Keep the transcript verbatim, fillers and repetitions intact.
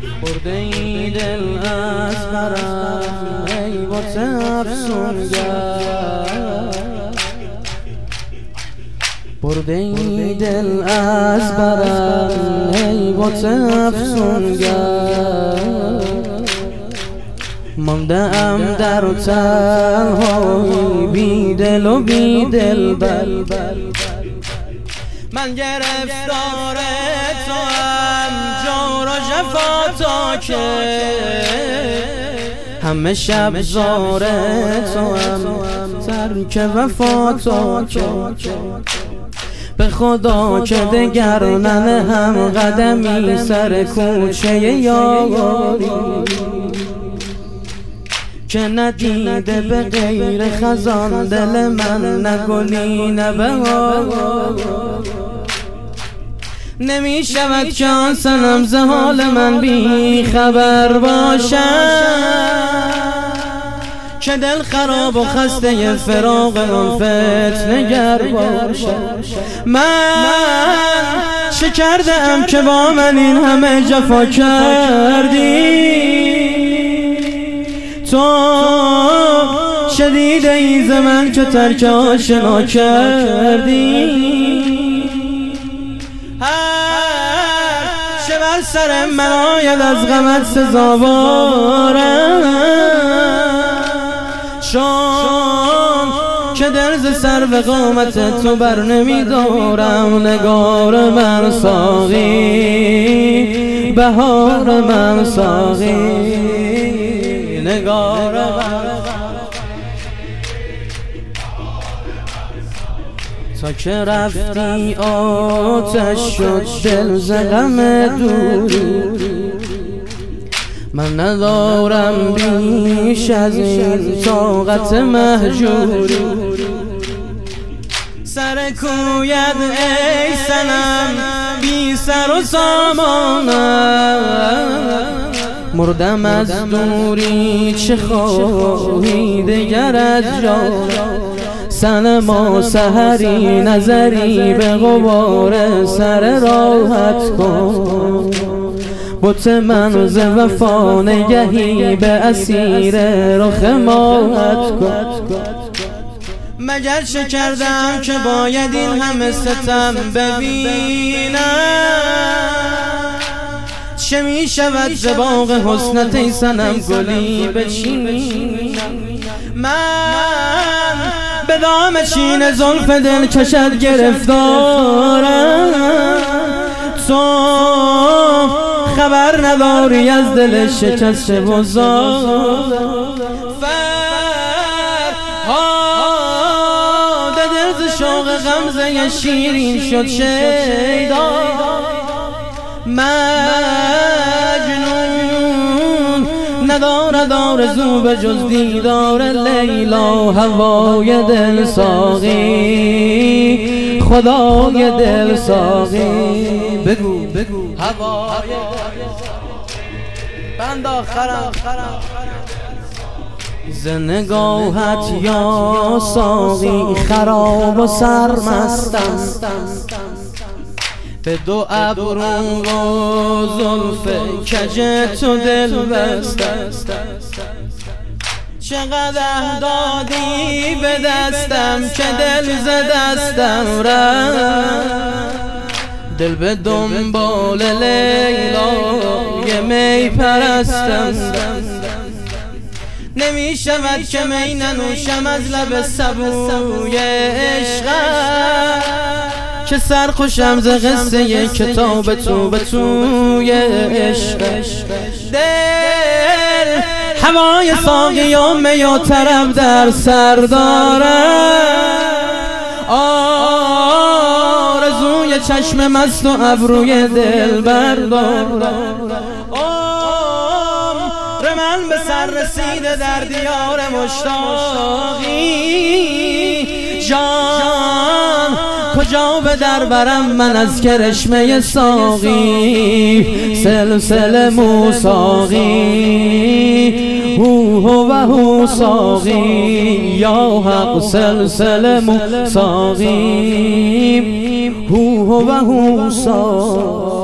برده ای دل از برم ای بت افسونگر، برده ای دل از برم ای بت افسونگر. مانده ام در تنهایی بی دل و بی دل بر، من گرفتار تو ام جور و جفا تا که همه شب زار تو ام ترک وفا تا که به خدا که دگر ننهم قدمی سر کوچه یاری که ندیده به غیر خزان دل من نه گلی نه بهار. نمی شود که آن صنم ز حال من بی خبر باشد که دل خراب و خسته فراق آن فتنه گر باشد. من چه کرده ام که با من این همه جفا کردی؟ تو شدیده ای ز من که ترک آشنا کردی. هر چه بر سر من آید از غمت سزاوارم، چون که دل ز سرو قامت تو بر نمی دارم. نگار من ساقی، بهار من ساقی، نگار من تا که رفتی آتش شد دل ز غم دوری. من ندارم بیش از این طاقت مهجوری. سر کویت ای صنم بی سر و سامانم، مردم از دوری چه خواهی دگر از جان. صنما سحری نظری به غبار سر راحت کن. بت من ز وفا نگهی به اسیر رخ ماهت کن. مگر چه کردم که باید این همه ستم ببینم؟ چه می شود ز باغ حسنت ای صنم گلی بچینم؟ من به دام چین زلف دل کشد گرفتارم. تو خبر نداری از دل شکسته و زار. فرهاد دل ز شوق غمزه شیرین شد شیدا. مجنون ندارد آرزو به جز دیدار لیلا. هوای دل ساقی، خدای دل ساقی، بگو بگو هوای بند آخرم ز نگاهت یا ساقی خراب و سرمستم. به دو ابرو و زلف کج تو دل بستم. چقدر دادی به دستم که دل ز دستم رفت. دل به دنبال لیلای می پرستم. نمی شود که می ننوشم از لب سبوی عشقم که سرخوشم ز قصه کتاب تو به توی عشق. دل هوای ساقی و می و طرب در سر دارم. آرزوی چشم مست و ابروی دل بردارم. عمر من به سر رسیده در دیار مشتاقی. جان کجا به در برم من از کرشمه ساقی. سلسله موساقی هو هو و هو ساقی. یا حق سلسله موساقی هو هو و هو ساقی.